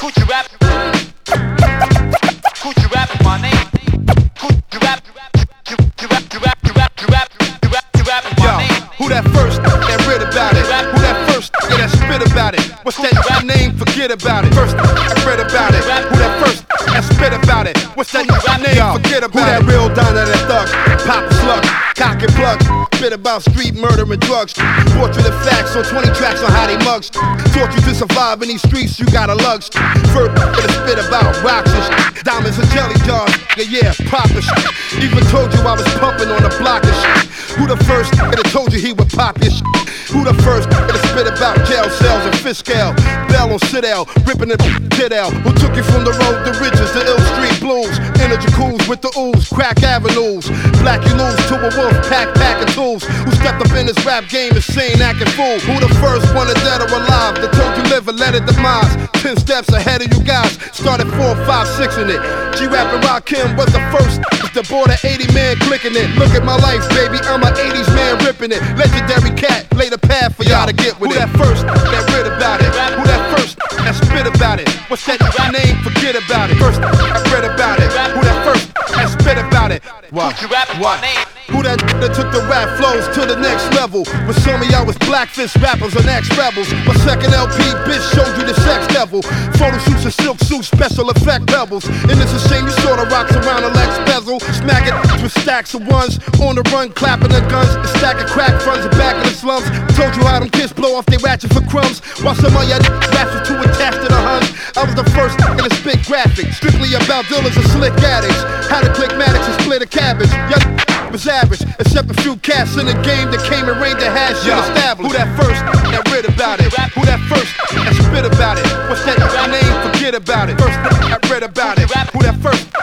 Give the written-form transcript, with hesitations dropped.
Coochie rap. Coochie rap is my name. Coochie rap. You rap is my name. Who that first that read about it? Who that first that spit about it? What's that name? Forget about it. First I read about it. Who that first that spit about it? What's that name? Forget about it. Who that real Donna that thug? Pop a slug, cock and plug. Spit about street murder and drugs. Portrait of facts on 20 tracks on how they mugs. Taught you to survive in these streets, you gotta lugs. First to spit about rocks and shit. Diamonds and jelly jars, yeah, proper shit. Even told you I was pumping on the block and shit. Who the first that told you he would pop your shit? Who the first that spit about jail cells and fiscal? Bell on Citadel, ripping the tit out. Who took you from the road to riches, the ill street blues? Energy cools with the ooze, crack avenues. Black you lose to a wolf, pack of tools. Who stepped up in this rap game and saying acting fool? Who the first one dead or alive that told you live and let it demise? 10 steps ahead of you guys, started 4, 5, 6 in it. G-Rap and Rakim was the first, the border 80 man clicking it. Look at my life, baby, I'm an 80s man ripping it. Legendary cat, lay the path for y'all to get with it. Who that first that read about it? Who that first that spit about it? What's that name? Forget about it. First I read about it. Who that first that spit about it? What? What? Who that took the rap flows to the next level? But some of y'all was blackfist rappers and ex-rebels. My second LP, bitch, showed you the sex devil. Photo shoots and silk suits, special effect pebbles. And it's a shame you saw the rocks around the Lex bezel. Smacking with stacks of ones, on the run, clapping the guns. A stack of crack fronts and back in the slums. Told you how them kids blow off they ratchet for crumbs. While some of y'all raps were too attached to the huns. I was the first in to spit graphic, strictly about dealers and slick addicts. How to click Maddox and split a cabbage. Y'all was average, except a few cats in the game that came and reigned the hash shit established. Who that first that read about it? Who that first that spit about it? What's that name? Forget about it. First that read about it. Who that first